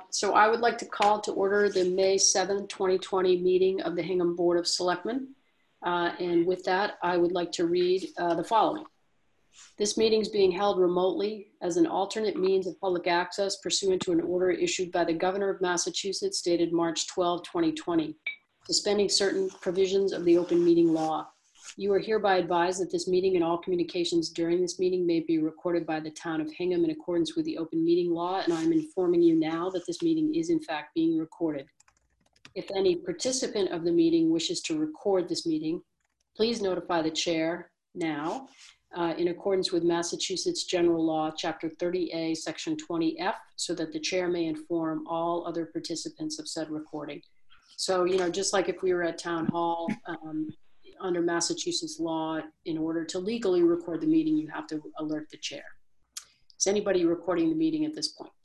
So I would like to call to order the May 7th, 2020 meeting of the Hingham Board of Selectmen. And with that, I would like to read the following. This meeting is being held remotely as an alternate means of public access pursuant to an order issued by the Governor of Massachusetts dated March 12, 2020, suspending certain provisions of the open meeting law. You are hereby advised that this meeting and all communications during this meeting may be recorded by the town of Hingham in accordance with the open meeting law, and I'm informing you now that this meeting is in fact being recorded. If any participant of the meeting wishes to record this meeting, please notify the chair now in accordance with Massachusetts General Law, Chapter 30A, Section 20F, so that the chair may inform all other participants of said recording. So, you know, just like if we were at town hall, under Massachusetts law, in order to legally record the meeting, you have to alert the chair. Is anybody recording the meeting at this point?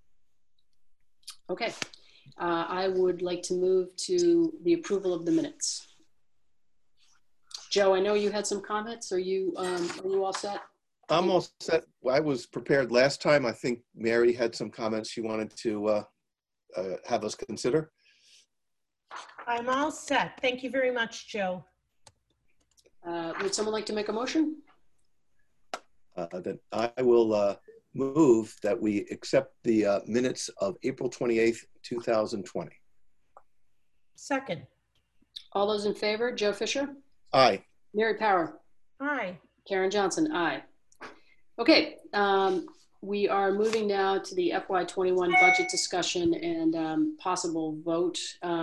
Okay, I would like to move to the approval of the minutes. Joe, I know you had some comments. Are you all set? I'm all set. I was prepared last time. I think Mary had some comments she wanted to have us consider. I'm all set. Thank you very much, Joe. Would someone like to make a motion? Then I will move that we accept the minutes of April 28th, 2020. Second. All those in favor, Joe Fisher? Aye. Mary Power? Aye. Karen Johnson, aye. Okay, we are moving now to the FY21 budget discussion and possible vote.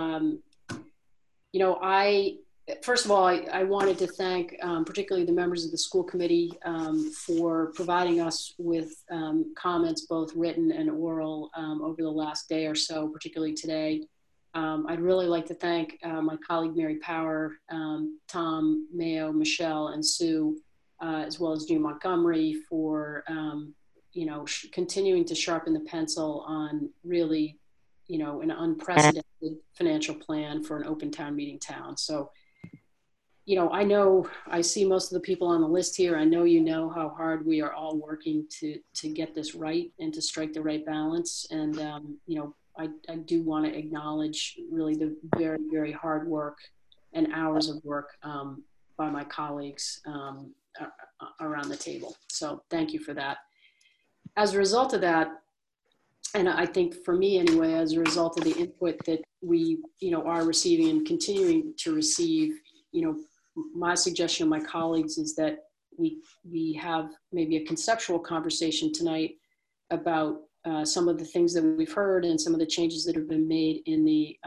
You know, first of all, I wanted to thank particularly the members of the school committee for providing us with comments, both written and oral, over the last day or so, particularly today. I'd really like to thank my colleague Mary Power, Tom, Mayo, Michelle, and Sue, as well as June Montgomery for you know, continuing to sharpen the pencil on really, you know, an unprecedented financial plan for an open town meeting town. So, you know, I see most of the people on the list here. I know you know how hard we are all working to get this right and to strike the right balance. And, you know, I do want to acknowledge really the very, very hard work and hours of work by my colleagues around the table. So thank you for that. As a result of that, and I think for me anyway, as a result of the input that we, you know, are receiving and continuing to receive, you know, my suggestion to my colleagues is that we have maybe a conceptual conversation tonight about some of the things that we've heard and some of the changes that have been made in the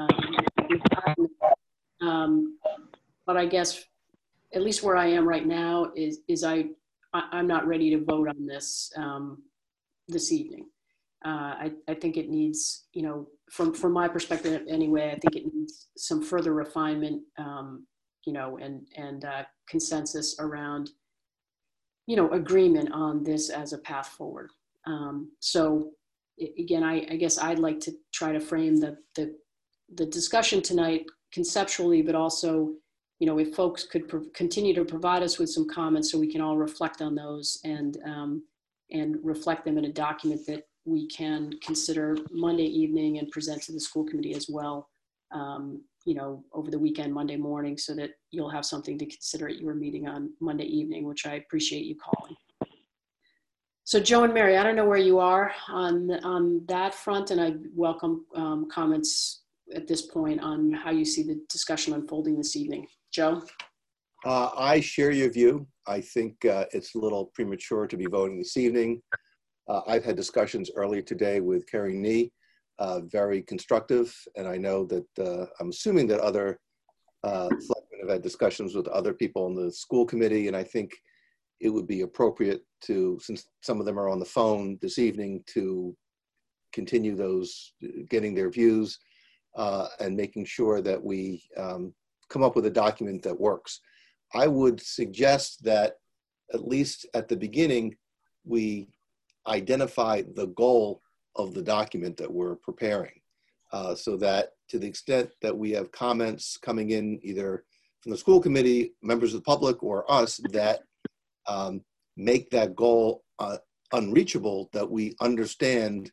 but I guess at least where I am right now is I'm not ready to vote on this this evening. I think it needs, you know, from my perspective anyway, I think it needs some further refinement, you know, and consensus around, you know, agreement on this as a path forward. So again, I guess I'd like to try to frame the discussion tonight conceptually, but also, you know, if folks could continue to provide us with some comments so we can all reflect on those and reflect them in a document that we can consider Monday evening and present to the school committee as well, you know, over the weekend, Monday morning, so that you'll have something to consider at your meeting on Monday evening, which I appreciate you calling. So Joe and Mary, I don't know where you are on that front, and I welcome comments at this point on how you see the discussion unfolding this evening. Joe? I share your view. I think it's a little premature to be voting this evening. I've had discussions earlier today with Carrie Nee, very constructive, and I know that I'm assuming that other selectmen have had discussions with other people on the school committee, and I think it would be appropriate to, since some of them are on the phone this evening, to continue those, getting their views and making sure that we come up with a document that works. I would suggest that at least at the beginning, we identify the goal of the document that we're preparing so that to the extent that we have comments coming in either from the school committee, members of the public, or us that make that goal unreachable, that we understand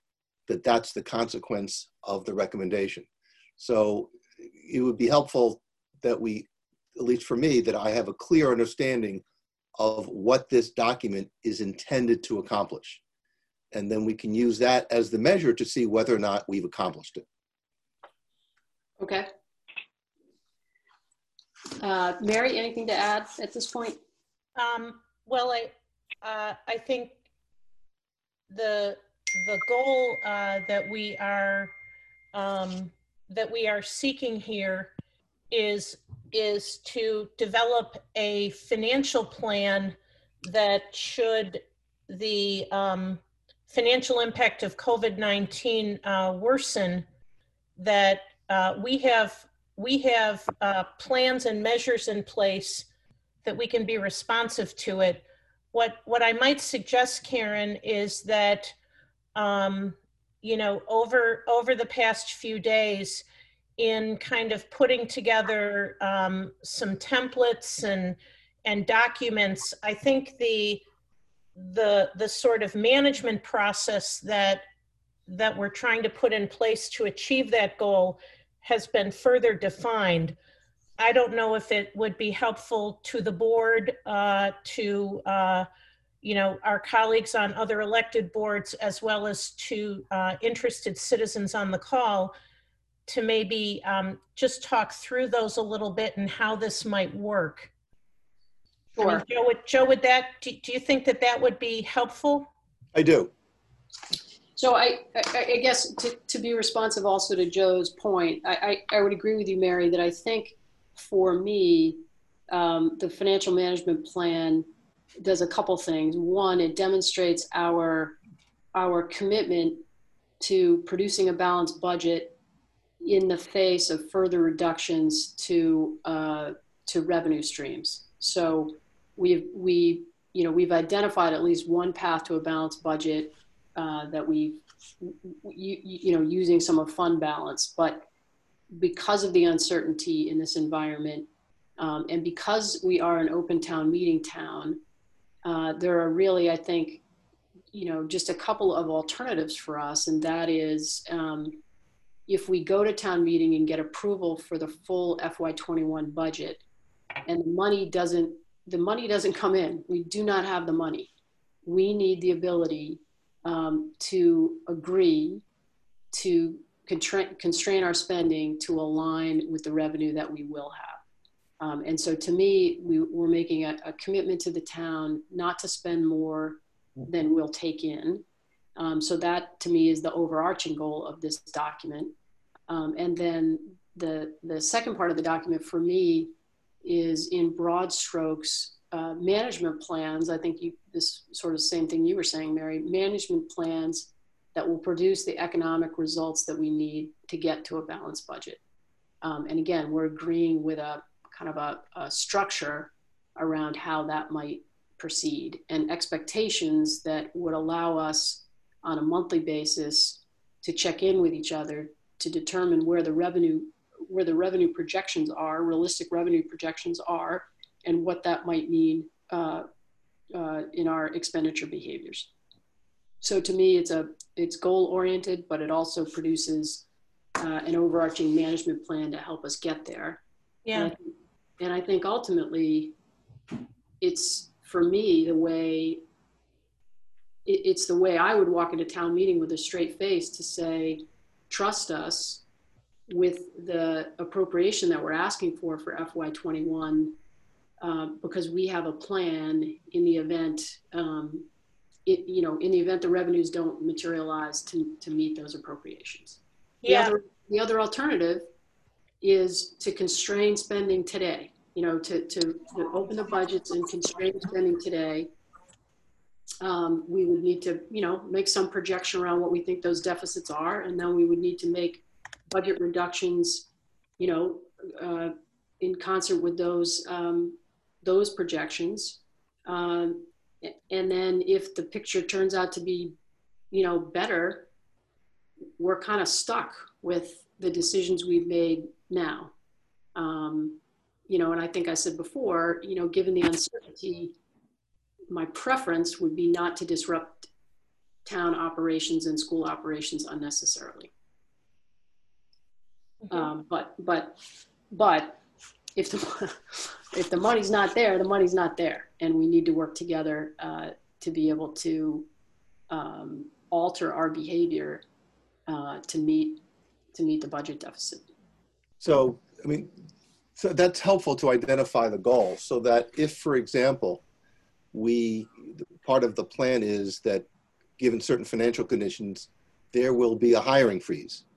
that that's the consequence of the recommendation. So it would be helpful that we, at least for me, that I have a clear understanding of what this document is intended to accomplish. And then we can use that as the measure to see whether or not we've accomplished it. Okay. Mary, anything to add at this point? Well, I think the goal that we are seeking here is to develop a financial plan that, should the financial impact of COVID-19 worsen, that we have plans and measures in place that we can be responsive to it. What I might suggest, Karen, is that you know, over the past few days, in kind of putting together some templates and documents, I think the sort of management process that we're trying to put in place to achieve that goal has been further defined. I don't know if it would be helpful to the board, you know, our colleagues on other elected boards, as well as to interested citizens on the call, to maybe just talk through those a little bit and how this might work. Sure. I mean, Joe, would that, do you think that that would be helpful? I do. So I guess to be responsive also to Joe's point, I would agree with you, Mary, that I think for me, the financial management plan does a couple things. One, it demonstrates our commitment to producing a balanced budget in the face of further reductions to revenue streams. So we've identified at least one path to a balanced budget that we've using some of fund balance, but because of the uncertainty in this environment, and because we are an open town meeting town, there are really, I think, just a couple of alternatives for us, and that is if we go to town meeting and get approval for the full FY21 budget, and the money doesn't come in, we do not have the money. We need the ability to agree to constrain our spending to align with the revenue that we will have. And so to me, we're making a commitment to the town not to spend more than we'll take in. So that to me is the overarching goal of this document. And then the second part of the document for me is, in broad strokes, management plans. I think this sort of same thing you were saying, Mary, management plans that will produce the economic results that we need to get to a balanced budget. And again, we're agreeing with a kind of a structure around how that might proceed, and expectations that would allow us on a monthly basis to check in with each other to determine where the revenue projections are, realistic revenue projections are, and what that might mean in our expenditure behaviors. So to me, it's goal oriented, but it also produces an overarching management plan to help us get there. Yeah. And I think ultimately, it's, for me, it's the way I would walk into town meeting with a straight face to say, trust us with the appropriation that we're asking for FY21, because we have a plan in the event, in the event the revenues don't materialize to meet those appropriations. Yeah. The other alternative is to constrain spending today, to open the budgets and constrain spending today. We would need to, make some projection around what we think those deficits are, and then we would need to make budget reductions, in concert with those projections. And then if the picture turns out to be, better, we're kind of stuck with the decisions we've made now. And I think I said before, given the uncertainty, my preference would be not to disrupt town operations and school operations unnecessarily. But if the money's not there, the money's not there, and we need to work together to be able to alter our behavior to meet the budget deficit. So, I mean, so that's helpful to identify the goal, so that if, for example, part of the plan is that given certain financial conditions, there will be a hiring freeze.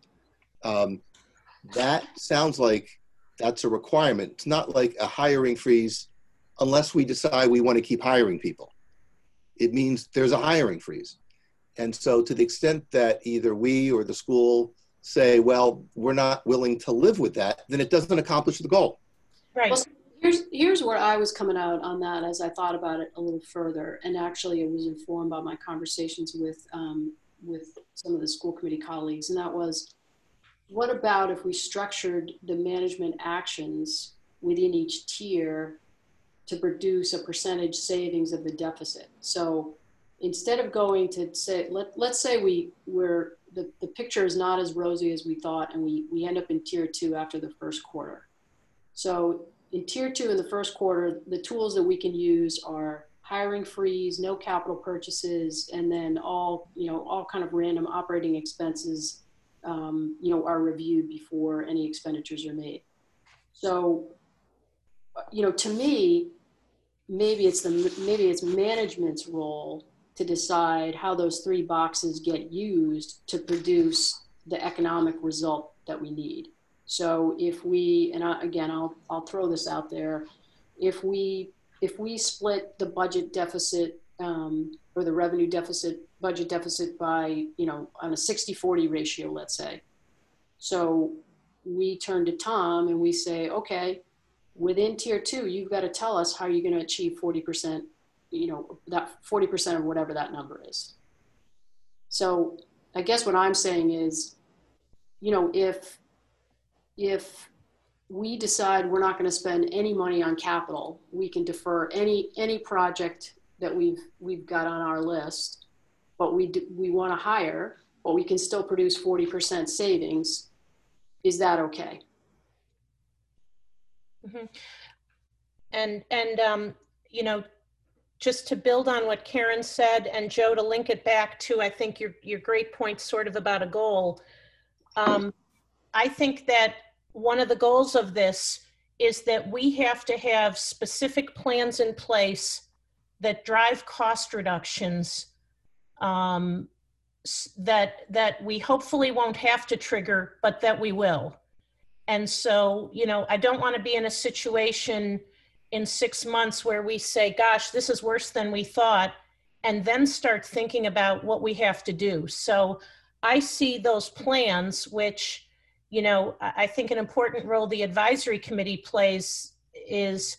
That sounds like that's a requirement. It's not like a hiring freeze unless we decide we want to keep hiring people. It means there's a hiring freeze. And so to the extent that either we or the school say, well, we're not willing to live with that, then it doesn't accomplish the goal. Right. Well, here's where I was coming out on that as I thought about it a little further. And actually it was informed by my conversations with some of the school committee colleagues. And that was, what about if we structured the management actions within each tier to produce a percentage savings of the deficit? So instead of going to say, let's say the picture is not as rosy as we thought, and we end up in tier 2 after the first quarter. So in tier 2 in the first quarter, the tools that we can use are hiring freeze, no capital purchases, and then all kind of random operating expenses are reviewed before any expenditures are made. So, to me, maybe it's management's role to decide how those 3 boxes get used to produce the economic result that we need. So if we, and I'll throw this out there, if we split the budget deficit or the revenue deficit, budget deficit by, on a 60-40 ratio, let's say. So we turn to Tom and we say, okay, within tier 2, you've got to tell us how you're going to achieve 40%, that 40% of whatever that number is. So I guess what I'm saying is, if we decide we're not going to spend any money on capital, we can defer any project that we've got on our list, but we want to hire, but we can still produce 40% savings. Is that okay? Mm-hmm. And just to build on what Karen said, and Joe, to link it back to, I think your great point sort of about a goal. I think that one of the goals of this is that we have to have specific plans in place that drive cost reductions that we hopefully won't have to trigger, but that we will. And so, I don't want to be in a situation in 6 months where we say, gosh, this is worse than we thought, and then start thinking about what we have to do. So I see those plans, which, I think an important role the advisory committee plays is,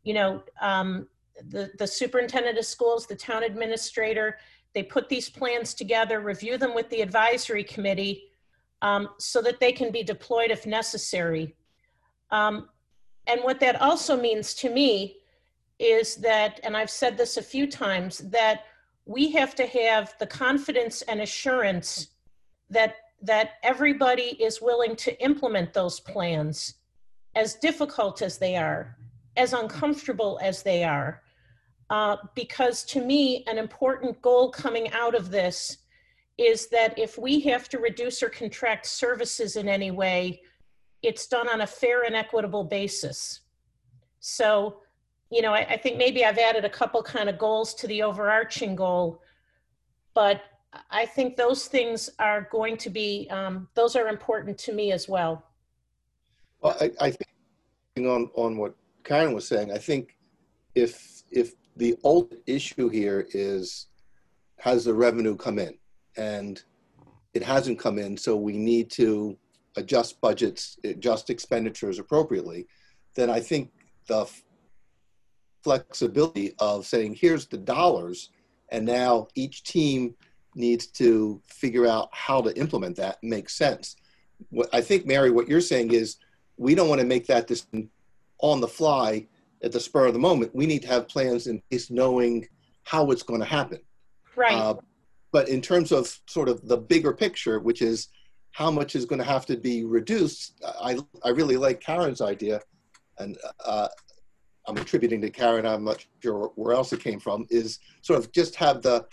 the superintendent of schools, the town administrator, they put these plans together, review them with the advisory committee so that they can be deployed if necessary. And what that also means to me is that, and I've said this a few times, that we have to have the confidence and assurance that everybody is willing to implement those plans, as difficult as they are, as uncomfortable as they are. Because to me, an important goal coming out of this is that if we have to reduce or contract services in any way, it's done on a fair and equitable basis. So, I think maybe I've added a couple kind of goals to the overarching goal, but I think those things are going to be, those are important to me as well. Well, I think on what Karen was saying, I think if the old issue here is, has the revenue come in? And it hasn't come in, so we need to adjust budgets, adjust expenditures appropriately, then I think the flexibility of saying, here's the dollars, and now each team needs to figure out how to implement that makes sense. What I think, Mary, what you're saying is, we don't want to make that decision on the fly at the spur of the moment. We need to have plans in place knowing how it's going to happen. Right. But in terms of sort of the bigger picture, which is how much is going to have to be reduced, I really like Karen's idea, and I'm attributing to Karen, I'm not sure where else it came from, is sort of just have the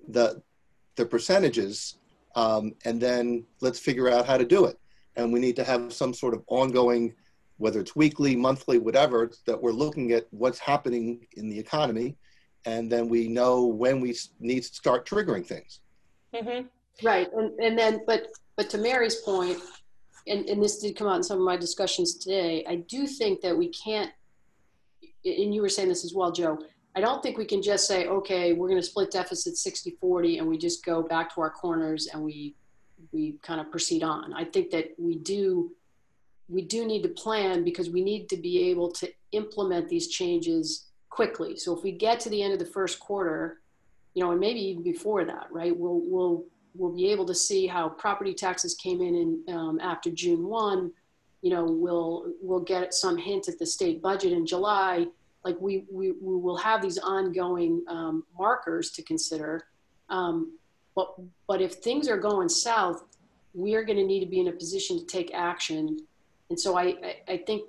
percentages, and then let's figure out how to do it. And we need to have some sort of ongoing, whether it's weekly, monthly, whatever, that we're looking at what's happening in the economy, and then we know when we need to start triggering things. Mm-hmm. Right, and then, but to Mary's point, and this did come out in some of my discussions today, I do think that we can't, and you were saying this as well, Joe, I don't think we can just say, okay, we're going to split deficit 60-40 and we just go back to our corners and we kind of proceed on. I think that we do need to plan, because we need to be able to implement these changes quickly. So if we get to the end of the first quarter, you know, and maybe even before that, right, we'll be able to see how property taxes came in after June 1. You know, we'll get some hint at the state budget in July. Like we will have these ongoing markers to consider. But if things are going south, we are going to need to be in a position to take action. And so I think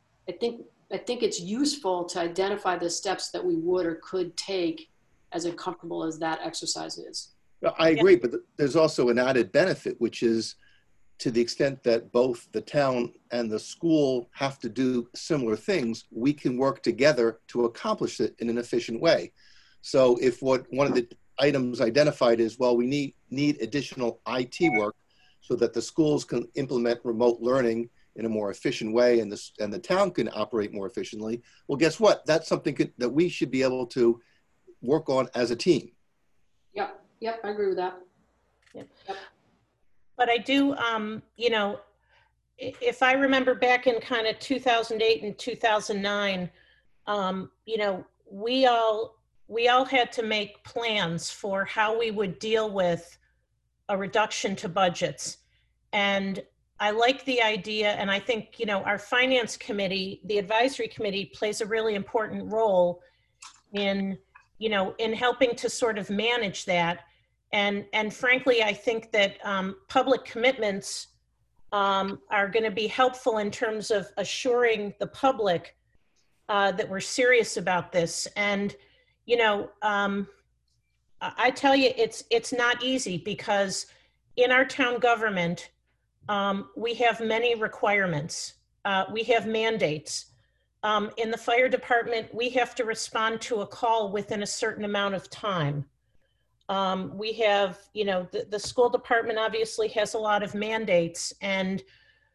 it's useful to identify the steps that we would or could take, as uncomfortable as that exercise is. I agree, but there's also an added benefit, which is to the extent that both the town and the school have to do similar things, we can work together to accomplish it in an efficient way. So if one of the items identified is, well, we need additional IT work so that the schools can implement remote learning in a more efficient way, and the town can operate more efficiently, well, guess what? That's something that we should be able to work on as a team. Yep, I agree with that. Yep. But I do, you know, if I remember back in kind of 2008 and 2009, you know, we all had to make plans for how we would deal with a reduction to budgets. And I like the idea, and I think, you know, our finance committee, the advisory committee, plays a really important role in, you know, in helping to sort of manage that. And frankly, I think that public commitments are going to be helpful in terms of assuring the public that we're serious about this. And, you know, I tell you, it's not easy, because in our town government, we have many requirements. We have mandates. In the fire department, we have to respond to a call within a certain amount of time. We have, you know, the school department obviously has a lot of mandates, and,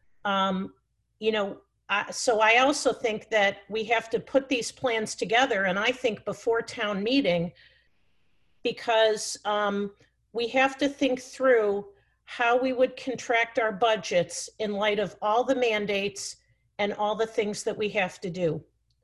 you know, so I also think that we have to put these plans together, and I think before town meeting, because we have to think through how we would contract our budgets in light of all the mandates and all the things that we have to do,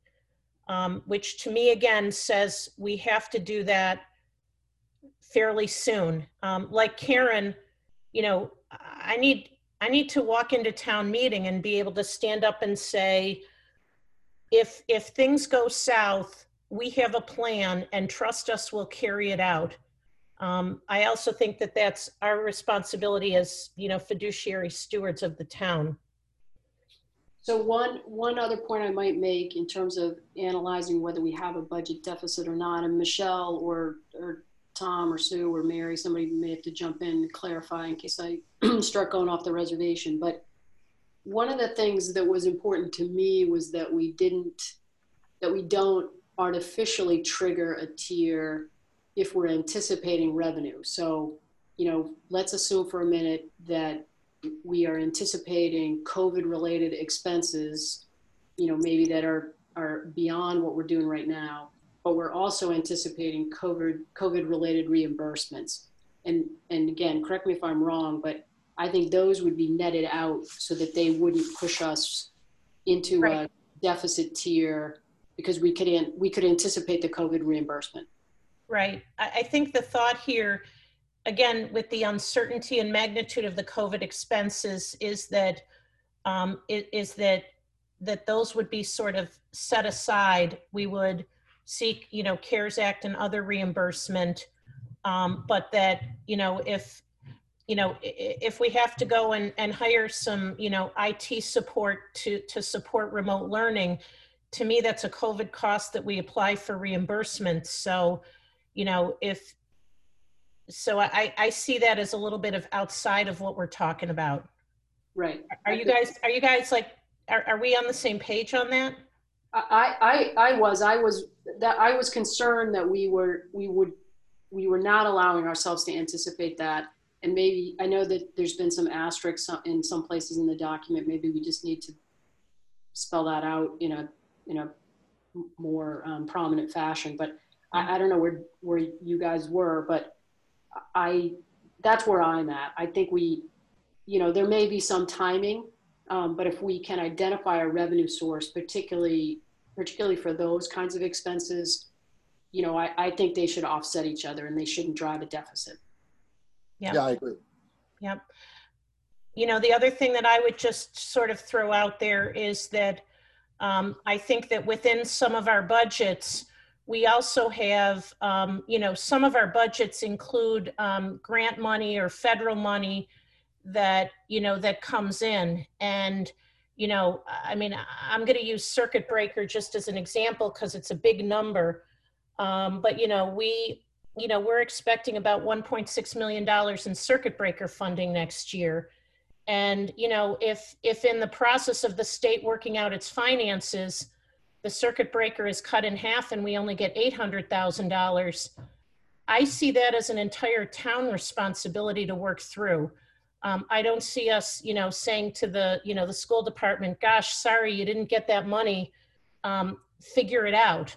which to me, again, says we have to do that fairly soon. Like Karen, you know, I need to walk into town meeting and be able to stand up and say, if things go south, we have a plan, and trust us, we'll carry it out. I also think that that's our responsibility as, you know, fiduciary stewards of the town. So one other point I might make in terms of analyzing whether we have a budget deficit or not, and Michelle or Tom or Sue or Mary, somebody may have to jump in and clarify in case I start going off the reservation. But one of the things that was important to me was that we don't artificially trigger a tier if we're anticipating revenue. So, you know, let's assume for a minute that we are anticipating COVID-related expenses, you know, maybe that are beyond what we're doing right now, but we're also anticipating COVID-related reimbursements. And again, correct me if I'm wrong, but I think those would be netted out so that they wouldn't push us into a deficit tier, because we could anticipate the COVID reimbursement. Right. I think the thought here, again, with the uncertainty and magnitude of the COVID expenses, is that that those would be sort of set aside. We would seek, you know, CARES Act and other reimbursement but that, if we have to go and hire some, IT support to support remote learning, to me, that's a COVID cost that we apply for reimbursement. So, I see that as a little bit of outside of what we're talking about. Right. Are you guys like, are we on the same page on that? I was concerned that we were not allowing ourselves to anticipate that. And maybe, I know that there's been some asterisks in some places in the document. Maybe we just need to spell that out in a more prominent fashion. But I don't know where you guys were, but that's where I'm at. I think there may be some timing, but if we can identify a revenue source, particularly for those kinds of expenses, I think they should offset each other and they shouldn't drive a deficit. Yep. Yeah, I agree. Yep. The other thing that I would just sort of throw out there is that I think that within some of our budgets, we also have, some of our budgets include grant money or federal money that, that comes in. And, I'm going to use circuit breaker just as an example because it's a big number. But, we're expecting about $1.6 million in circuit breaker funding next year. And, if in the process of the state working out its finances, the circuit breaker is cut in half and we only get $800,000, I see that as an entire town responsibility to work through. I don't see us, saying to the school department, gosh, sorry, you didn't get that money, figure it out.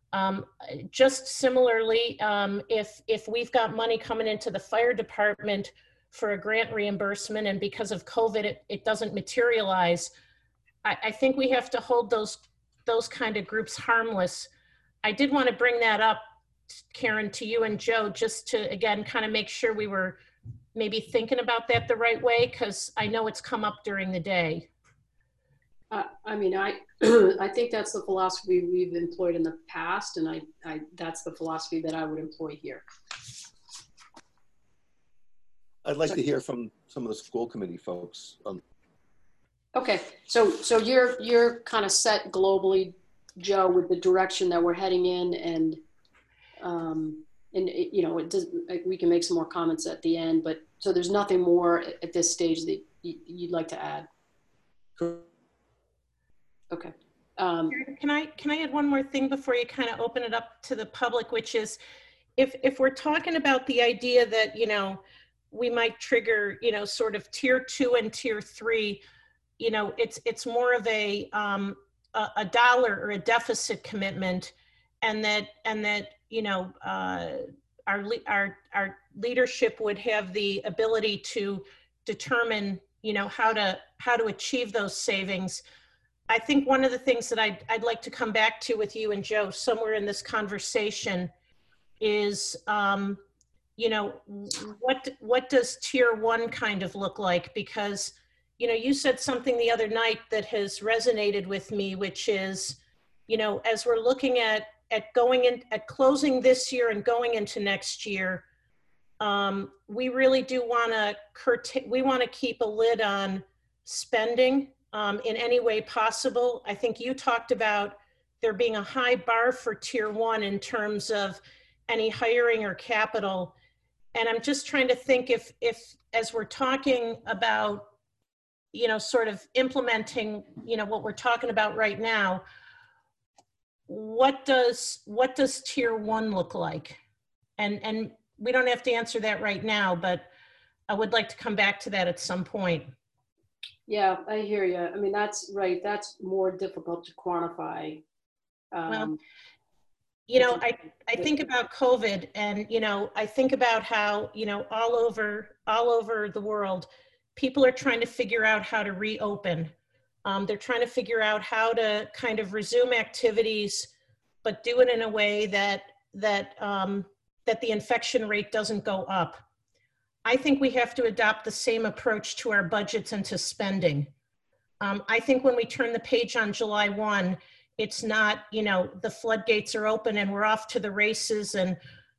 Just similarly, if we've got money coming into the fire department for a grant reimbursement and because of COVID, it doesn't materialize, I think we have to hold those kind of groups harmless. I did want to bring that up, Karen, to you and Joe, just to, again, kind of make sure we were maybe thinking about that the right way, because I know it's come up during the day. I think that's the philosophy we've employed in the past, and that's the philosophy that I would employ here. I'd like to hear from some of the school committee folks. Okay, so you're kind of set globally, Joe, with the direction that we're heading in, and it does, we can make some more comments at the end, but so there's nothing more at this stage that you'd like to add. Okay. Can I add one more thing before you kind of open it up to the public, which is if we're talking about the idea that, we might trigger, sort of tier 2 and tier 3, it's more of a dollar or a deficit commitment, and that our leadership would have the ability to determine, how to achieve those savings. I think one of the things that I'd like to come back to with you and Joe somewhere in this conversation is, what does tier 1 kind of look like? Because, you said something the other night that has resonated with me, which is, as we're looking at closing this year and going into next year, we really do want to keep a lid on spending in any way possible. I think you talked about there being a high bar for tier 1 in terms of any hiring or capital. And I'm just trying to think if as we're talking about, sort of implementing, what we're talking about right now, what does tier 1 look like? And we don't have to answer that right now, but I would like to come back to that at some point. Yeah, I hear you. That's right. That's more difficult to quantify. Well, I think about COVID, and, I think about how, all over the world, people are trying to figure out how to reopen. They're trying to figure out how to kind of resume activities, but do it in a way that the infection rate doesn't go up. I think we have to adopt the same approach to our budgets and to spending. I think when we turn the page on July 1, it's not, the floodgates are open and we're off to the races and,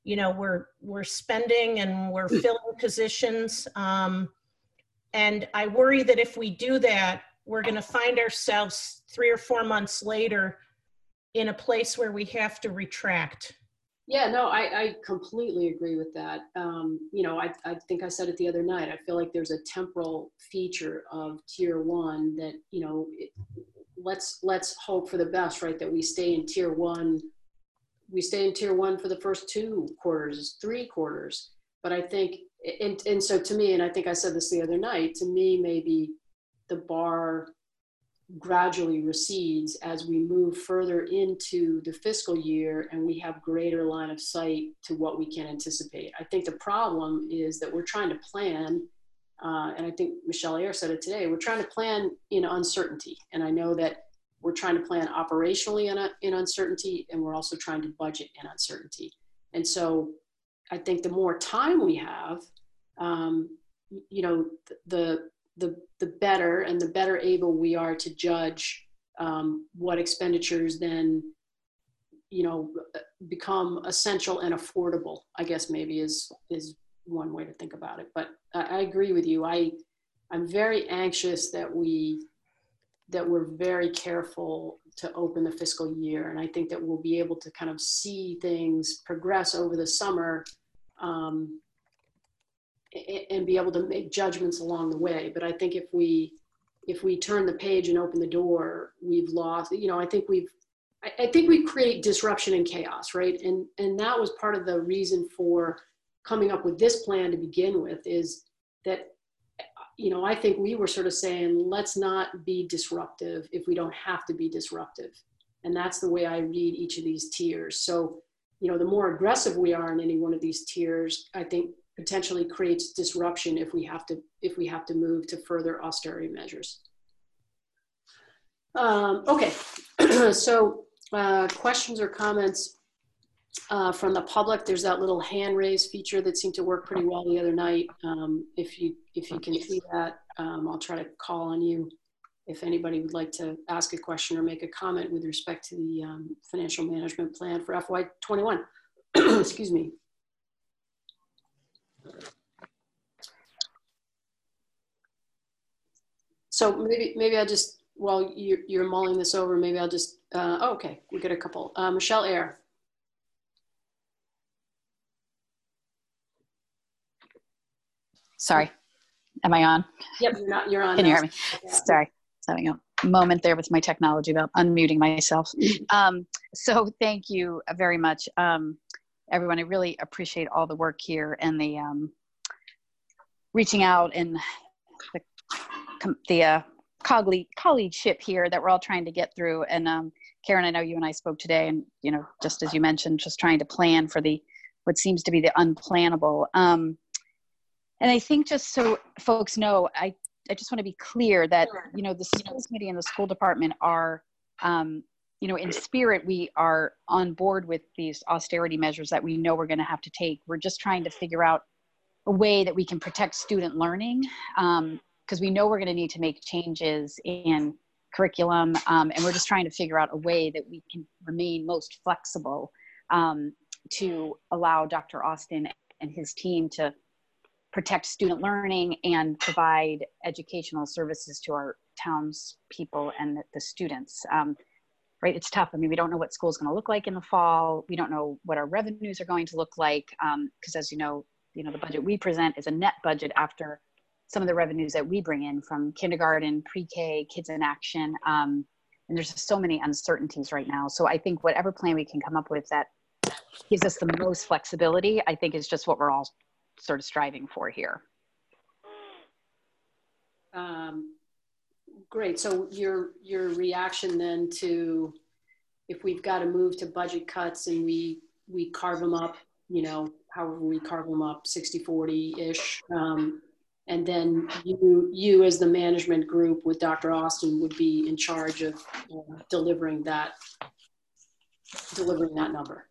you know, we're spending and we're filling positions. And I worry that if we do that, we're going to find ourselves 3 or 4 months later in a place where we have to retract. Yeah, no, I completely agree with that. You know, I think I said it the other night. I feel like there's a temporal feature of tier 1 that, you know, let's hope for the best, right? That we stay in tier 1. We stay in tier 1 for the first 2 quarters, 3 quarters. But I think, and so to me, and I think I said this the other night, to me, maybe the bar gradually recedes as we move further into the fiscal year and we have greater line of sight to what we can anticipate. I think the problem is that we're trying to plan, and I think Michelle Ayer said it today, we're trying to plan in uncertainty. And I know that we're trying to plan operationally in uncertainty, and we're also trying to budget in uncertainty. And so I think the more time we have, you know, the better, and the better able we are to judge what expenditures then, you know, become essential and affordable, I guess maybe is one way to think about it. But I agree with you. I'm very anxious that we're very careful to open the fiscal year. And I think that we'll be able to kind of see things progress over the summer, and be able to make judgments along the way. But I think if we turn the page and open the door, we've lost, you know, I think we create disruption and chaos, right? And that was part of the reason for coming up with this plan to begin with, is that, you know, I think we were sort of saying, let's not be disruptive if we don't have to be disruptive. And that's the way I read each of these tiers. So, you know, the more aggressive we are in any one of these tiers, I think potentially creates disruption if we have to move to further austerity measures. Okay, so questions or comments from the public? There's that little hand raise feature that seemed to work pretty well the other night. If you can see that, I'll try to call on you if anybody would like to ask a question or make a comment with respect to the financial management plan for FY21. Excuse me. So maybe I just, while you're mulling this over, maybe I'll just, oh, okay, we get a couple. Michelle Ayer. Sorry, am I on? Yep, you're on. Can you hear me? Yeah. Sorry, I was having a moment there with my technology about unmuting myself. So thank you very much, everyone. I really appreciate all the work here and the reaching out and the colleagueship here that we're all trying to get through. And Karen, I know you and I spoke today, and you know, just as you mentioned, just trying to plan for what seems to be the unplannable. And I think, just so folks know, I just want to be clear that, you know, the school committee and the school department are, you know, in spirit, we are on board with these austerity measures that we know we're going to have to take. We're just trying to figure out a way that we can protect student learning, because we know we're going to need to make changes in curriculum, and we're just trying to figure out a way that we can remain most flexible to allow Dr. Austin and his team to protect student learning and provide educational services to our townspeople and the students. Right, it's tough. I mean, we don't know what school's going to look like in the fall. We don't know what our revenues are going to look like, because as you know, the budget we present is a net budget after some of the revenues that we bring in from kindergarten, pre-K, Kids in Action, and there's just so many uncertainties right now. So I think whatever plan we can come up with that gives us the most flexibility, I think is just what we're all sort of striving for here. Great. So your reaction then to, if we've got to move to budget cuts and we carve them up, you know, however we carve them up, 60-40-ish, and then you as the management group with Dr. Austin would be in charge of delivering that number.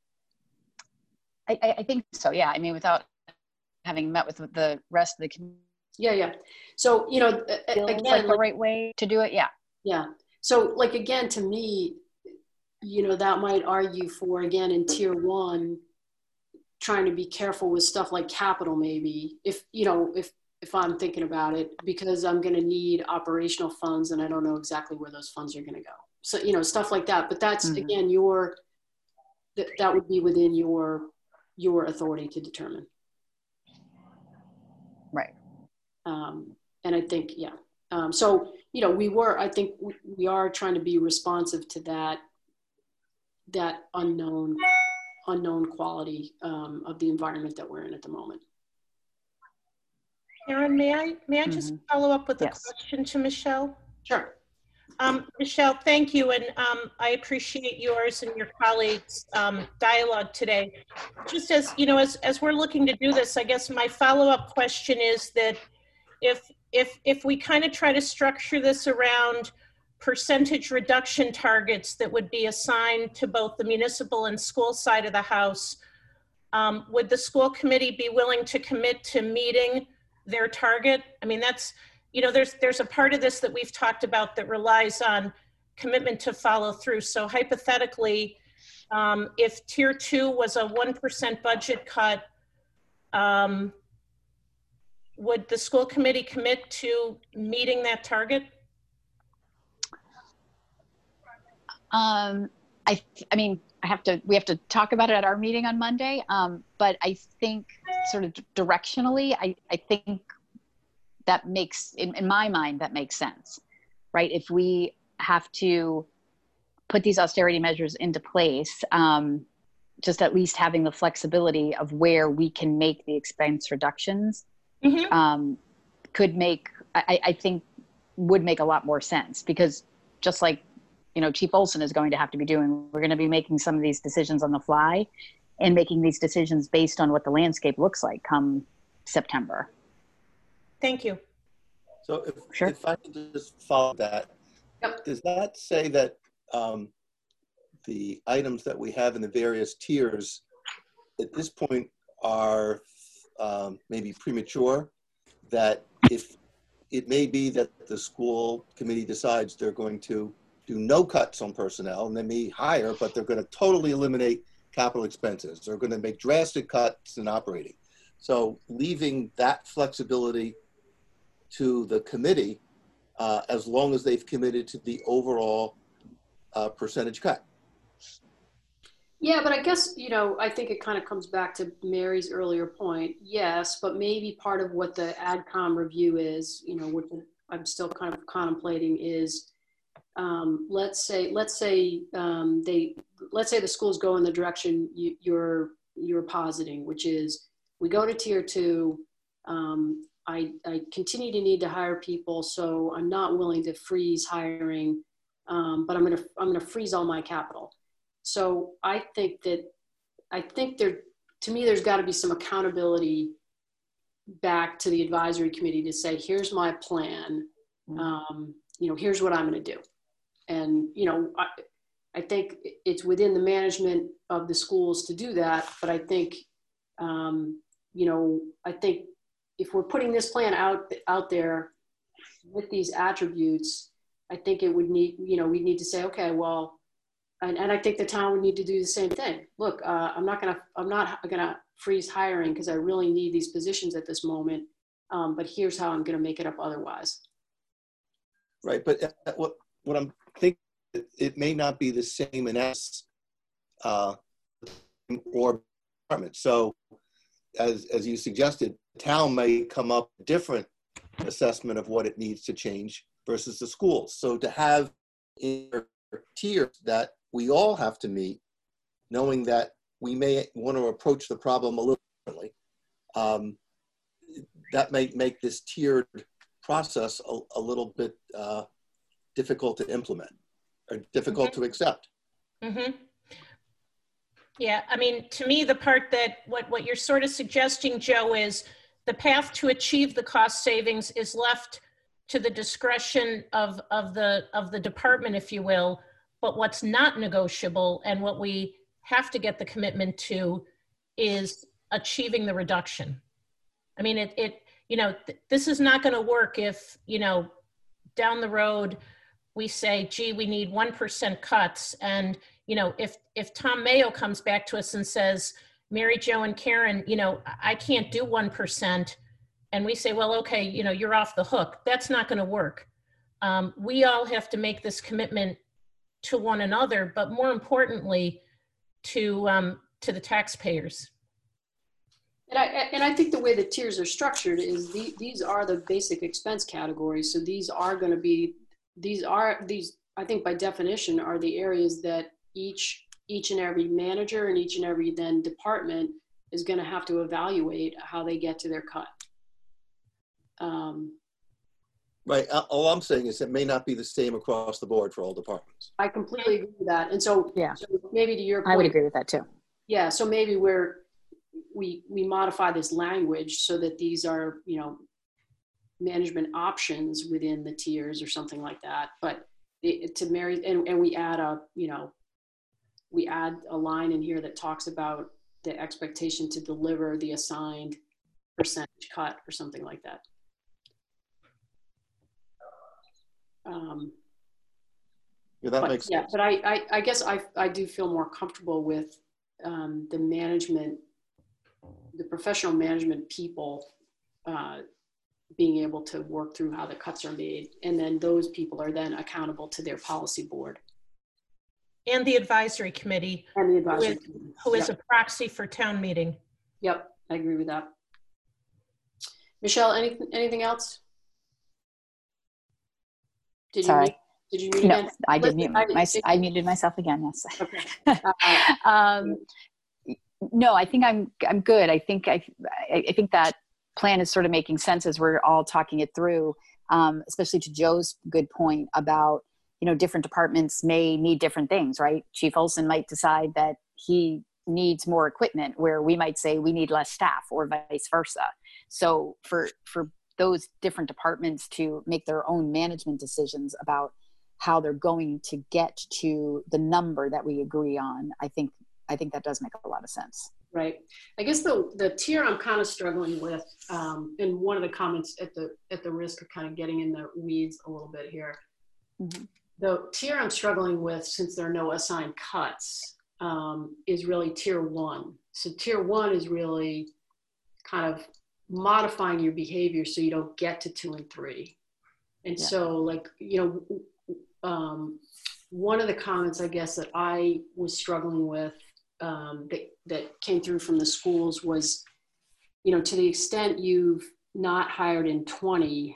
I think so, yeah. I mean, without having met with the rest of the community. Yeah. So, you know, again, like the right way to do it. Yeah. Yeah. So like, again, to me, you know, that might argue for, again, in tier 1, trying to be careful with stuff like capital, maybe, if, you know, if I'm thinking about it, because I'm going to need operational funds and I don't know exactly where those funds are going to go. So, you know, stuff like that. But that's, again, that would be within your authority to determine. Right. And I think, yeah. So, you know, I think we are trying to be responsive to that unknown quality of the environment that we're in at the moment. Karen, may I just follow up with a Yes. question to Michelle? Sure. Michelle, thank you. And I appreciate yours and your colleagues' dialogue today. Just as, you know, as we're looking to do this, I guess my follow-up question is that if we kind of try to structure this around percentage reduction targets that would be assigned to both the municipal and school side of the house, would the school committee be willing to commit to meeting their target? I mean, that's, you know, there's a part of this that we've talked about that relies on commitment to follow through. So hypothetically, if tier 2 was a 1% budget cut, would the school committee commit to meeting that target? I mean, we have to talk about it at our meeting on Monday. But I think sort of directionally, I think that makes, in my mind, that makes sense, right? If we have to put these austerity measures into place, just at least having the flexibility of where we can make the expense reductions could make, I think would make a lot more sense, because just like, you know, Chief Olson is going to have to be doing, we're going to be making some of these decisions on the fly and making these decisions based on what the landscape looks like come September. Thank you. So Sure. if I could just follow that, Yep. Does that say that the items that we have in the various tiers at this point are maybe premature, that if it may be that the school committee decides they're going to do no cuts on personnel, and they may hire, but they're going to totally eliminate capital expenses. They're going to make drastic cuts in operating. So leaving that flexibility to the committee, as long as they've committed to the overall percentage cut. Yeah, but I guess, you know, I think it kind of comes back to Mary's earlier point. Yes, but maybe part of what the AdCom review is, you know, which I'm still kind of contemplating, is let's say the schools go in the direction you're positing, which is we go to tier 2. I continue to need to hire people, so I'm not willing to freeze hiring, but I'm gonna freeze all my capital. So I think to me, there's got to be some accountability back to the advisory committee to say, here's my plan. You know, here's what I'm going to do. And, you know, I think it's within the management of the schools to do that. But I think, you know, I think if we're putting this plan out there with these attributes, I think it would need, you know, we need to say, okay, well, and I think the town would need to do the same thing. Look, I'm not gonna freeze hiring because I really need these positions at this moment. But here's how I'm gonna make it up otherwise. Right, but what I'm thinking, it may not be the same in S or department. So as you suggested, the town may come up with a different assessment of what it needs to change versus the schools. So to have in tiers that we all have to meet, knowing that we may want to approach the problem a little differently, that may make this tiered process a little bit difficult to implement or difficult to accept. Yeah, I mean, to me, the part that what you're sort of suggesting, Joe, is the path to achieve the cost savings is left to the discretion of the department, if you will. But what's not negotiable and what we have to get the commitment to is achieving the reduction. I mean, you know, this is not going to work if, you know, down the road we say, gee, we need 1% cuts. And, you know, if Tom Mayo comes back to us and says, Mary Jo and Karen, you know, I can't do 1%. And we say, well, okay, you know, you're off the hook. That's not going to work. We all have to make this commitment to one another, but more importantly, to the taxpayers. And I think the way the tiers are structured is these are the basic expense categories. So these are going to be, these I think by definition are the areas that each and every manager and each and every then department is going to have to evaluate how they get to their cut. Right. All I'm saying is it may not be the same across the board for all departments. I completely agree with that. And so, Yeah. so maybe to your point, I would agree with that too. Yeah. So maybe we modify this language so that these are, you know, management options within the tiers or something like that. But to Mary, and we add we add a line in here that talks about the expectation to deliver the assigned percentage cut or something like that. Yeah, that makes sense. Yeah, but I guess I do feel more comfortable with the management, the professional management people being able to work through how the cuts are made. And then those people are then accountable to their policy board. And the advisory committee, And the advisory committee. who is a proxy for town meeting. Yep, I agree with that. Michelle, anything else? Did you Sorry. Did you mute No, again? I did Listen, mute I muted myself again. Yes. Okay. No, I think I'm good. I think that plan is sort of making sense as we're all talking it through, especially to Joe's good point about, you know, different departments may need different things, right? Chief Olson might decide that he needs more equipment where we might say we need less staff or vice versa. So for those different departments to make their own management decisions about how they're going to get to the number that we agree on, I think that does make a lot of sense. Right. I guess the tier I'm kind of struggling with, and one of the comments at the risk of kind of getting in the weeds a little bit here, Mm-hmm. the tier I'm struggling with, since there are no assigned cuts, is really tier 1. So tier 1 is really kind of modifying your behavior so you don't get to 2 and 3. And Yeah. so, like, you know, one of the comments I guess that I was struggling with that came through from the schools was, you know, to the extent you've not hired in 20,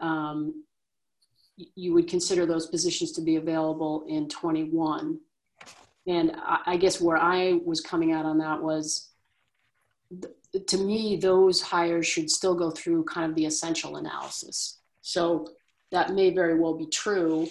you would consider those positions to be available in 21. And I guess where I was coming out on that was, to me, those hires should still go through kind of the essential analysis. So that may very well be true.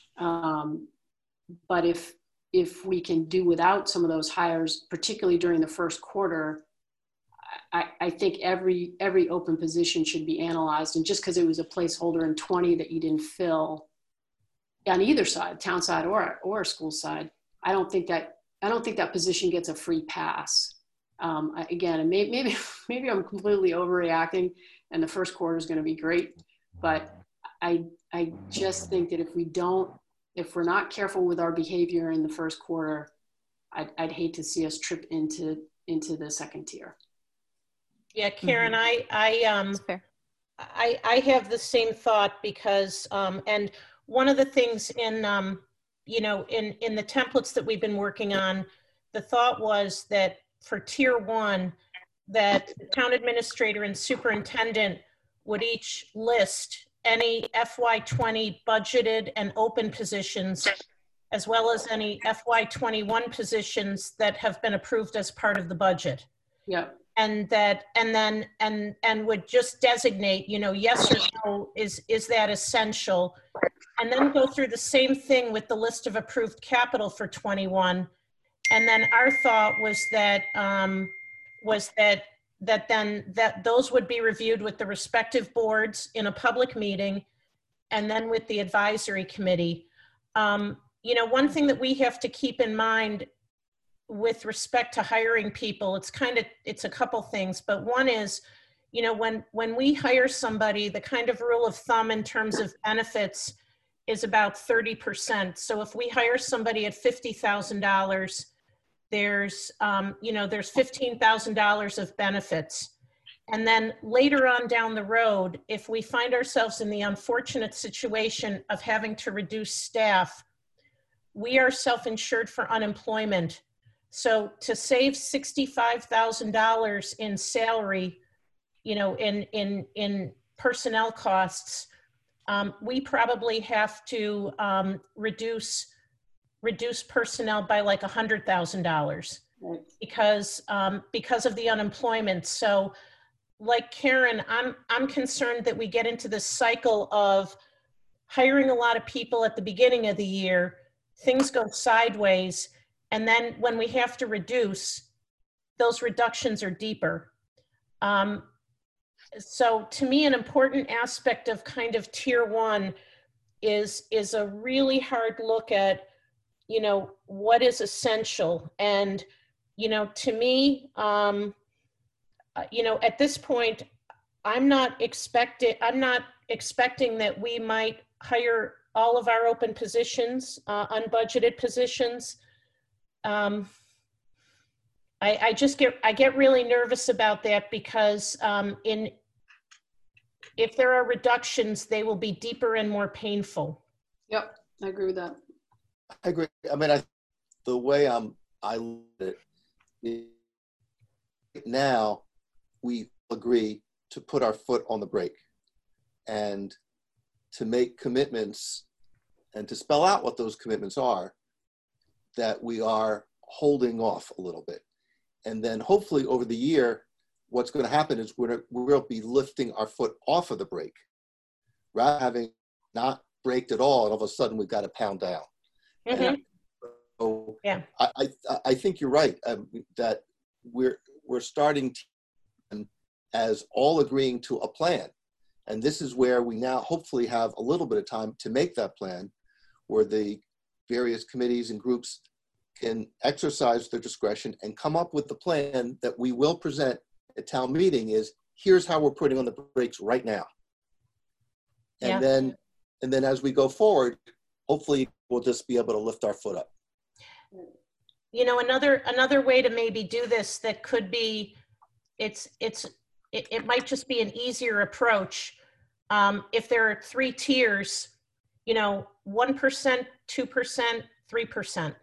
But if we can do without some of those hires, particularly during the first quarter, I think every open position should be analyzed. And just because it was a placeholder in 20 that you didn't fill on either side, town side or school side, I don't think that position gets a free pass. Again, maybe I'm completely overreacting, and the first quarter is going to be great, but I just think that if we're not careful with our behavior in the first quarter, I'd hate to see us trip into the second tier. Yeah, Karen, Mm-hmm. I have the same thought because, and one of the things in, you know, in the templates that we've been working on, the thought was that for tier 1, that the town administrator and superintendent would each list any FY20 budgeted and open positions, as well as any FY21 positions that have been approved as part of the budget. Yeah. And would just designate, you know, yes or no, is that essential? And then go through the same thing with the list of approved capital for 21. And then our thought was that those would be reviewed with the respective boards in a public meeting, and then with the advisory committee. You know, one thing that we have to keep in mind with respect to hiring people, it's a couple things, but one is, you know, when we hire somebody, the kind of rule of thumb in terms of benefits is about 30%. So if we hire somebody at $50,000, there's, there's $15,000 of benefits. And then later on down the road, if we find ourselves in the unfortunate situation of having to reduce staff, we are self-insured for unemployment. So to save $65,000 in salary, in personnel costs, we probably have to reduce personnel by like $100,000 because of the unemployment. So, like Karen, I'm concerned that we get into this cycle of hiring a lot of people at the beginning of the year, things go sideways, and then when we have to reduce, those reductions are deeper. So to me, an important aspect of kind of tier one is a really hard look at, what is essential. And, to me, at this point, I'm not expecting that we might hire all of our open positions, unbudgeted positions. I get really nervous about that because if there are reductions, they will be deeper and more painful. Yep, I agree with that. I agree. I mean, the way I look at it now, we agree to put our foot on the brake and to make commitments and to spell out what those commitments are, that we are holding off a little bit. And then hopefully over the year, what's going to happen is we'll be lifting our foot off of the brake rather than having not braked at all, and all of a sudden we've got to pound down. Mm-hmm. So yeah, I think you're right, that we're starting to, as all agreeing to a plan. And this is where we now hopefully have a little bit of time to make that plan, where the various committees and groups can exercise their discretion and come up with the plan that we will present at town meeting. Is here's how we're putting on the brakes right now. And then as we go forward, hopefully we'll just be able to lift our foot up. Another way to maybe do this that could be, it might just be an easier approach. If there are 3 tiers, 1%, 2%, 3%.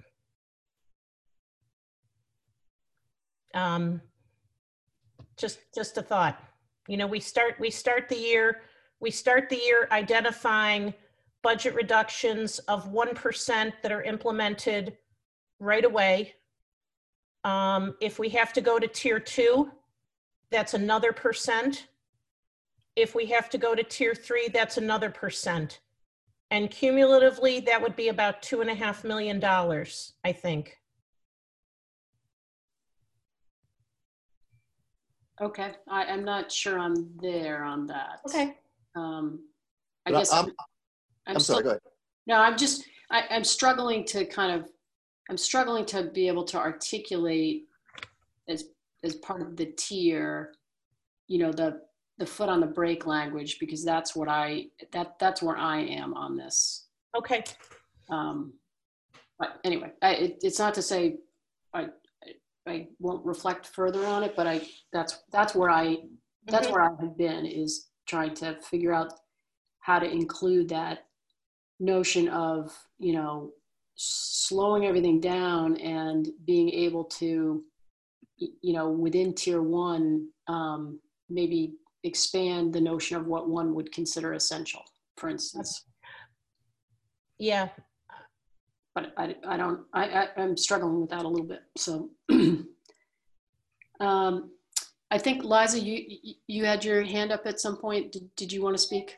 Just a thought. We start the year identifying budget reductions of 1% that are implemented right away. If we have to go to tier 2, that's another %. If we have to go to tier 3, that's another %. And cumulatively, that would be about $2.5 million, I think. Okay, I'm not sure I'm there on that. Okay. I guess I'm sorry, go ahead. No, I'm struggling to be able to articulate as part of the tier, the foot on the brake language, because that's what that's where I am on this. Okay. But anyway, it's not to say I won't reflect further on it, but that's where I have been, is trying to figure out how to include that notion of, slowing everything down and being able to, within tier 1, maybe expand the notion of what one would consider essential, for instance. Yeah. But I'm struggling with that a little bit. So I think, Liza, you had your hand up at some point. Did you want to speak?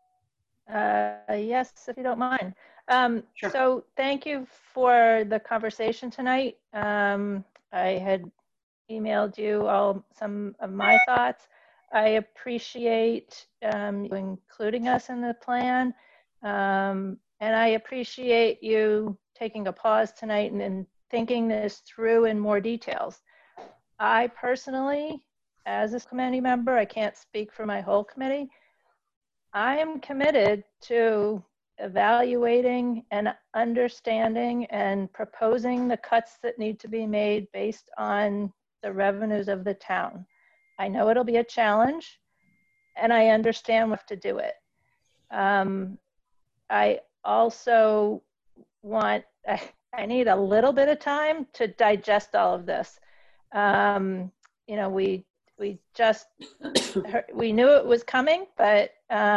Yes, if you don't mind. Sure. So thank you for the conversation tonight. I had emailed you all some of my thoughts. I appreciate you including us in the plan. And I appreciate you taking a pause tonight and thinking this through in more details. I personally, as a committee member, I can't speak for my whole committee. I am committed to evaluating and understanding and proposing the cuts that need to be made based on the revenues of the town. I know it'll be a challenge, and I understand we have to do it. I also I need a little bit of time to digest all of this. You know, we just we knew it was coming, but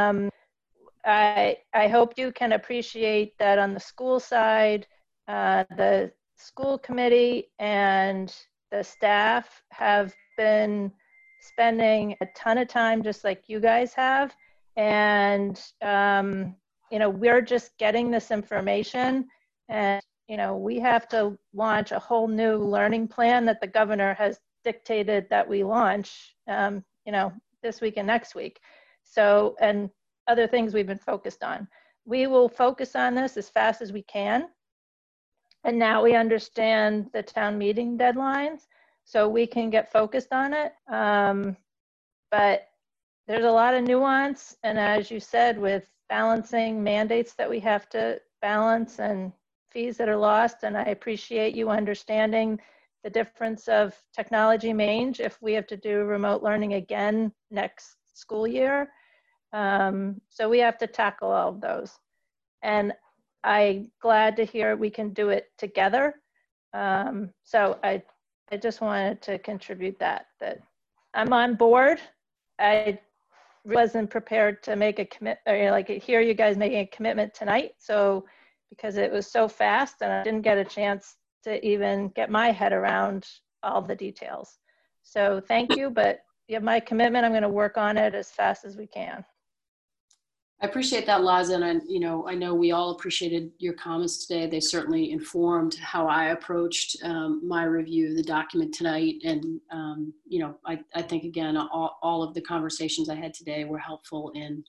I hope you can appreciate that on the school side, the school committee and the staff have been spending a ton of time, just like you guys have. And, you know, we're just getting this information, and, you know, we have to launch a whole new learning plan that the governor has dictated that we launch, you know, this week and next week. So, and other things we've been focused on. We will focus on this as fast as we can. And now we understand the town meeting deadlines, so we can get focused on it. But there's a lot of nuance. And as you said, with balancing mandates that we have to balance and fees that are lost, and I appreciate you understanding the difference of technology mange if we have to do remote learning again next school year. So we have to tackle all of those. And I'm glad to hear we can do it together. So I just wanted to contribute that I'm on board. I wasn't prepared to make a commit, or like hear you guys making a commitment tonight. So because it was so fast and I didn't get a chance to even get my head around all the details. So thank you, but you have my commitment. I'm going to work on it as fast as we can. I appreciate that, Liza, and I know we all appreciated your comments today. They certainly informed how I approached my review of the document tonight. And I think again, all of the conversations I had today were helpful in.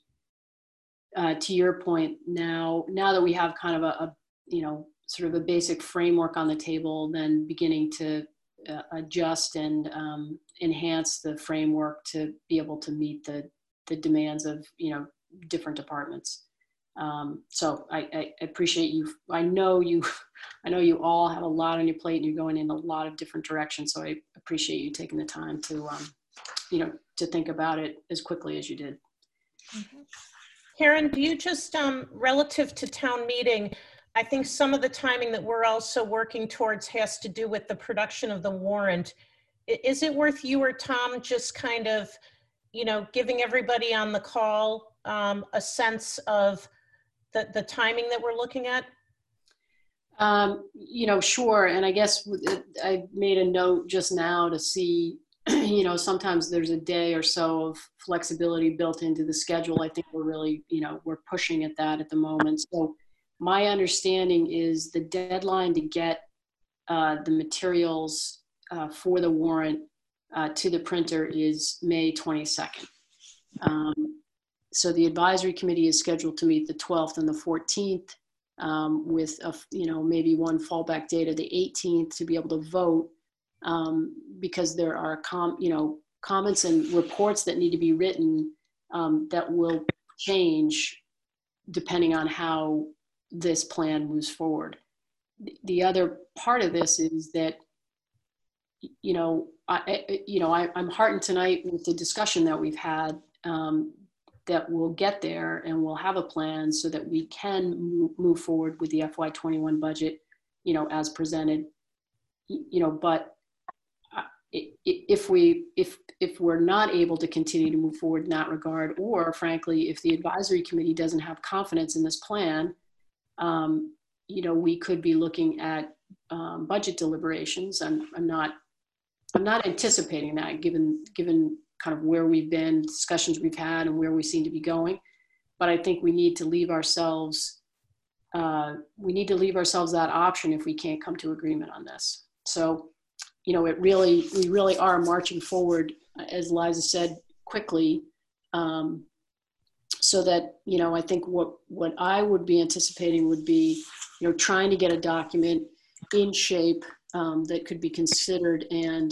To your point, now that we have kind of a sort of a basic framework on the table, then beginning to adjust and enhance the framework to be able to meet the demands of different departments. So I appreciate you. I know you all have a lot on your plate and you're going in a lot of different directions. So I appreciate you taking the time to to think about it as quickly as you did. Mm-hmm. Karen, do you just relative to town meeting, I think some of the timing that we're also working towards has to do with the production of the warrant. Is it worth you or Tom just kind of, giving everybody on the call a sense of the timing that we're looking at? Sure. And I guess I made a note just now to see, sometimes there's a day or so of flexibility built into the schedule. I think we're really, we're pushing at that at the moment. So my understanding is the deadline to get the materials for the warrant to the printer is May 22nd. So the advisory committee is scheduled to meet the 12th and the 14th with maybe one fallback date of the 18th to be able to vote, because there are comments and reports that need to be written that will change depending on how this plan moves forward. The other part of this is that I'm heartened tonight with the discussion that we've had, that we'll get there and we'll have a plan so that we can move forward with the FY21 budget, as presented, but if we're not able to continue to move forward in that regard, or frankly, if the advisory committee doesn't have confidence in this plan, we could be looking at budget deliberations. I'm not anticipating that given kind of where we've been, discussions we've had, and where we seem to be going. But I think we need to leave ourselves that option if we can't come to agreement on this. So, we really are marching forward, as Liza said, quickly, so that, I think what I would be anticipating would be, trying to get a document in shape that could be considered and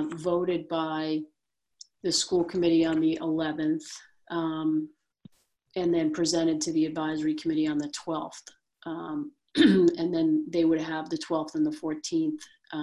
voted by the school committee on the 11th, and then presented to the advisory committee on the 12th. And then they would have the 12th and the 14th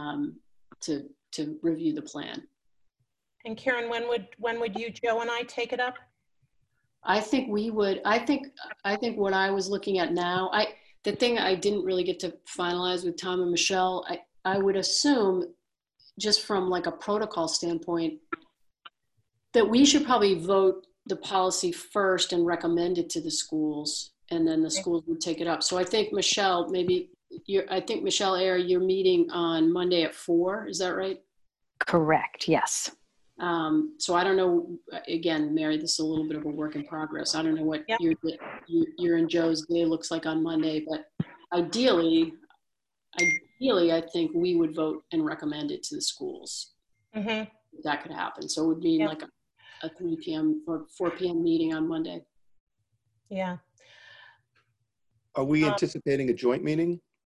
to review the plan. And Karen, when would you, Joe, and I take it up? I think we would. I think what I was looking at now, the thing I didn't really get to finalize with Tom and Michelle, I would assume, just from like a protocol standpoint, that we should probably vote the policy first and recommend it to the schools, and then the schools would take it up. So I think Michelle, Michelle Ayer, you're meeting on Monday at 4. Is that right? Correct. Yes. So I don't know, again, Mary, this is a little bit of a work in progress. I don't know what your and Joe's day looks like on Monday, but ideally, I think we would vote and recommend it to the schools. Mm-hmm. That could happen. So it would be like a 3 p.m. or 4 p.m. meeting on Monday. Yeah. Are we anticipating a joint meeting?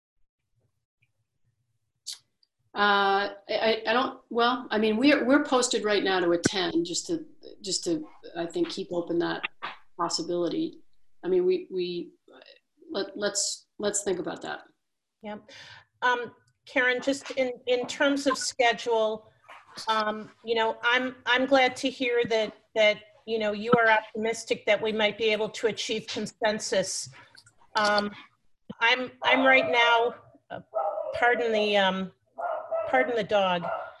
I don't, well, I mean, we're posted right now to attend, just to, I think, keep open that possibility. I mean, let's think about that. Yeah. Karen, just in terms of schedule, you know, I'm glad to hear that, you know, you are optimistic that we might be able to achieve consensus. I'm right now, pardon the dog.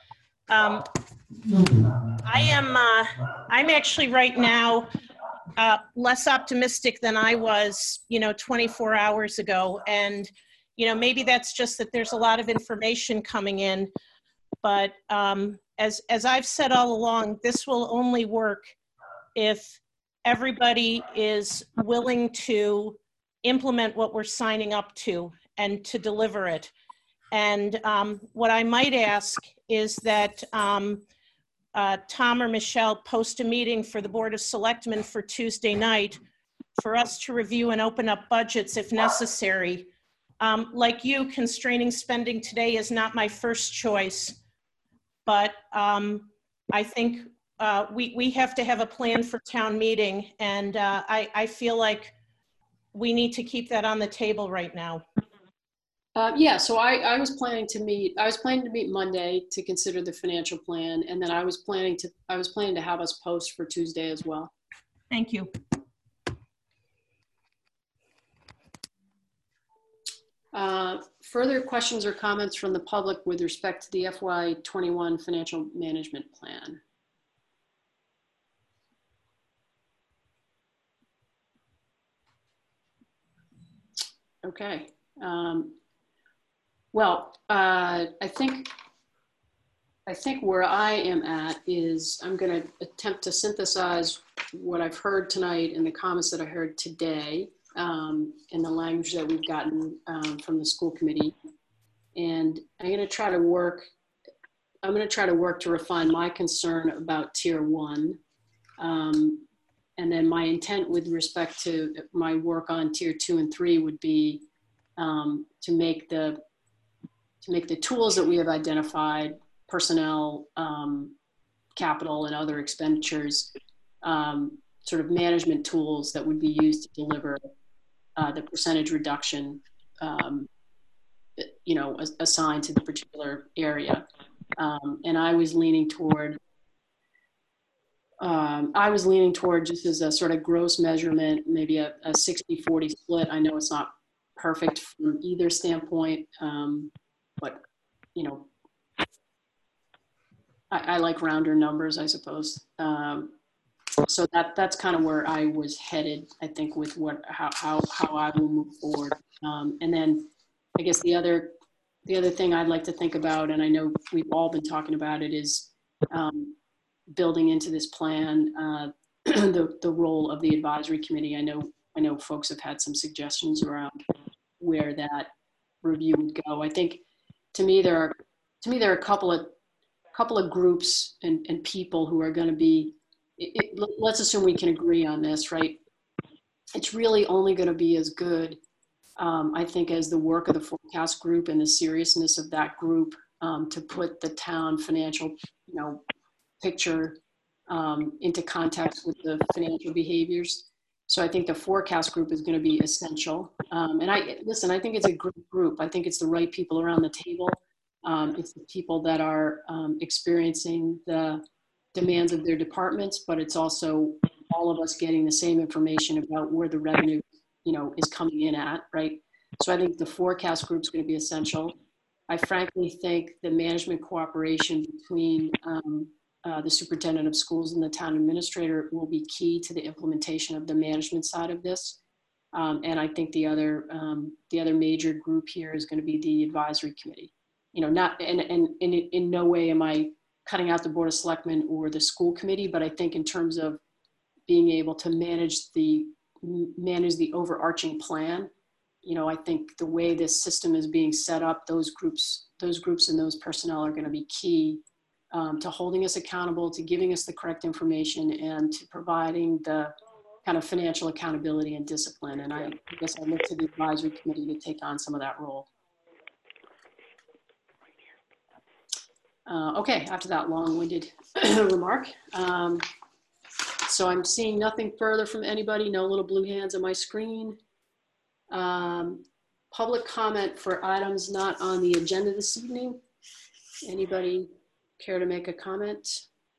I'm actually right now less optimistic than I was, you know, 24 hours ago. And, you know, maybe that's just that there's a lot of information coming in. But as I've said all along, this will only work if everybody is willing to implement what we're signing up to and to deliver it. And what I might ask is that Tom or Michelle post a meeting for the Board of Selectmen for Tuesday night for us to review and open up budgets if necessary. Like you, constraining spending today is not my first choice, but I think we have to have a plan for town meeting, and I feel like we need to keep that on the table right now. Yeah, so I was planning to meet Monday to consider the financial plan, and then I was planning to have us post for Tuesday as well. Thank you. Further questions or comments from the public with respect to the FY21 financial management plan? Okay. Well, I think where I am at is I'm going to attempt to synthesize what I've heard tonight and the comments that I heard today, and the language that we've gotten from the school committee. And I'm going to try to work to refine my concern about tier 1. And then my intent with respect to my work on tier 2 and 3 would be to make the tools that we have identified, personnel, capital, and other expenditures, sort of management tools that would be used to deliver the percentage reduction, you know, assigned to the particular area. And I was leaning toward just as a sort of gross measurement, maybe a 60-40 split. I know it's not perfect from either standpoint, but, you know, I like rounder numbers, I suppose. So that's kind of where I was headed, I think, with how I will move forward. And then I guess the other thing I'd like to think about, and I know we've all been talking about it, is building into this plan the role of the advisory committee. I know folks have had some suggestions around where that review would go. I think to me there are a couple of groups and people who are going to be. Let's assume we can agree on this, right? It's really only going to be as good, I think, as the work of the forecast group and the seriousness of that group to put the town financial, you know, picture into context with the financial behaviors. So I think the forecast group is going to be essential. And I think it's a great group. I think it's the right people around the table. It's the people that are experiencing the demands of their departments, but it's also all of us getting the same information about where the revenue, is coming in at, right? So I think the forecast group is going to be essential. I frankly think the management cooperation between the superintendent of schools and the town administrator will be key to the implementation of the management side of this. And I think the other major group here is going to be the advisory committee. Not and in no way am I cutting out the Board of Selectmen or the school committee, but I think in terms of being able to manage the overarching plan, I think the way this system is being set up, those groups and those personnel are going to be key to holding us accountable, to giving us the correct information, and to providing the kind of financial accountability and discipline. And I guess I look to the advisory committee to take on some of that role. Okay, after that long-winded remark. So I'm seeing nothing further from anybody, no little blue hands on my screen. Public comment for items not on the agenda this evening. Anybody care to make a comment?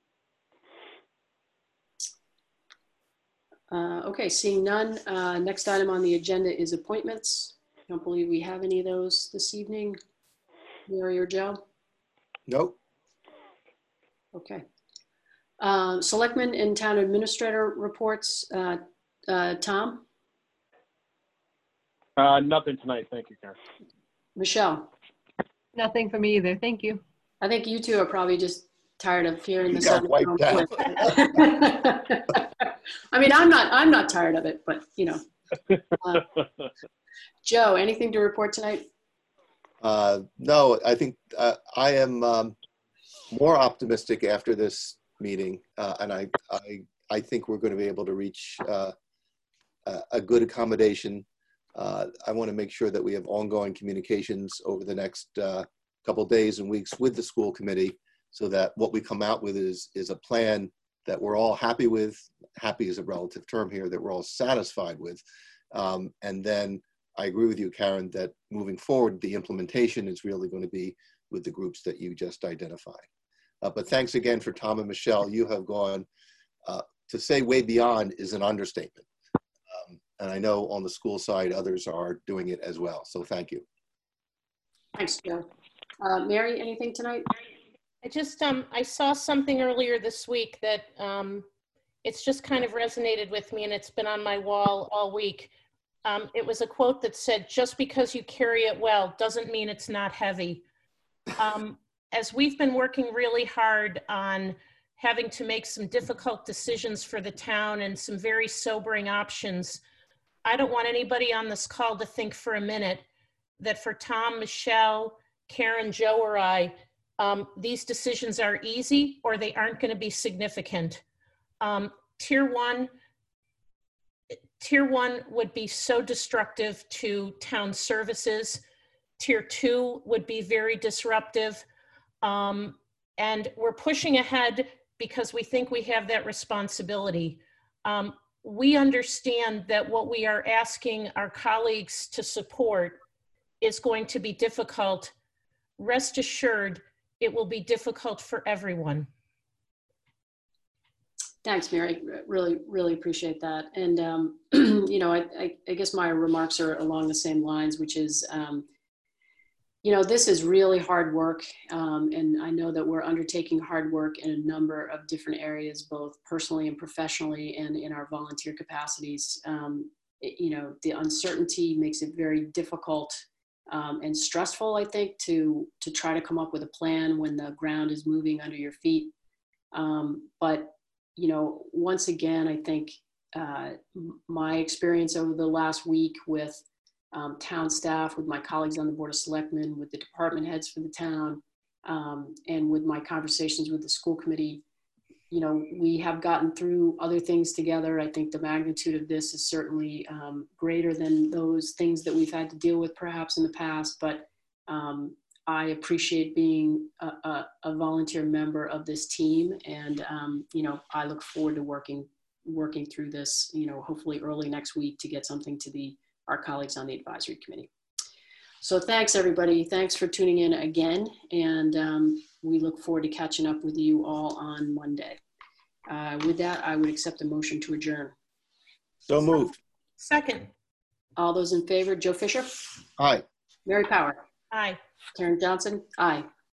Okay, seeing none. Next item on the agenda is appointments. I don't believe we have any of those this evening. Mary or Joe? Nope. Okay. Selectmen and town administrator reports. Tom? Nothing tonight. Thank you, Karen. Michelle? Nothing for me either. Thank you. I think you two are probably just tired of hearing the You got sound wiped of conflict. I mean, I'm not tired of it, but Joe, anything to report tonight? No, I think I am more optimistic after this meeting, and I think we're going to be able to reach a good accommodation. I want to make sure that we have ongoing communications over the next couple days and weeks with the school committee, so that what we come out with is a plan that we're all happy with. Happy is a relative term here, that we're all satisfied with. And then I agree with you, Karen, that moving forward, the implementation is really going to be with the groups that you just identified. But thanks again for Tom and Michelle. You have gone, to say way beyond is an understatement. And I know on the school side, others are doing it as well. So thank you. Thanks, Joe. Mary, anything tonight? I just, I saw something earlier this week that it's just kind of resonated with me, and it's been on my wall all week. It was a quote that said, "Just because you carry it well doesn't mean it's not heavy." As we've been working really hard on having to make some difficult decisions for the town and some very sobering options, I don't want anybody on this call to think for a minute that for Tom, Michelle, Karen, Joe, or I, these decisions are easy or they aren't going to be significant. Tier one would be so destructive to town services. Tier 2 would be very disruptive. And we're pushing ahead because we think we have that responsibility. We understand that what we are asking our colleagues to support is going to be difficult. Rest assured, it will be difficult for everyone. Thanks, Mary. Really, really appreciate that. And, I guess my remarks are along the same lines, which is, this is really hard work. And I know that we're undertaking hard work in a number of different areas, both personally and professionally and in our volunteer capacities. The uncertainty makes it very difficult and stressful, I think, to try to come up with a plan when the ground is moving under your feet. But once again, I think my experience over the last week with town staff, with my colleagues on the Board of Selectmen, with the department heads for the town, and with my conversations with the school committee, we have gotten through other things together. I think the magnitude of this is certainly greater than those things that we've had to deal with perhaps in the past, but I appreciate being a volunteer member of this team, and I look forward to working working through this, hopefully early next week to get something to our colleagues on the advisory committee. So thanks, everybody. Thanks for tuning in again. And we look forward to catching up with you all on Monday. With that, I would accept a motion to adjourn. So moved. Second. All those in favor, Joe Fisher, Aye. Mary Power, Aye. Karen Johnson, aye.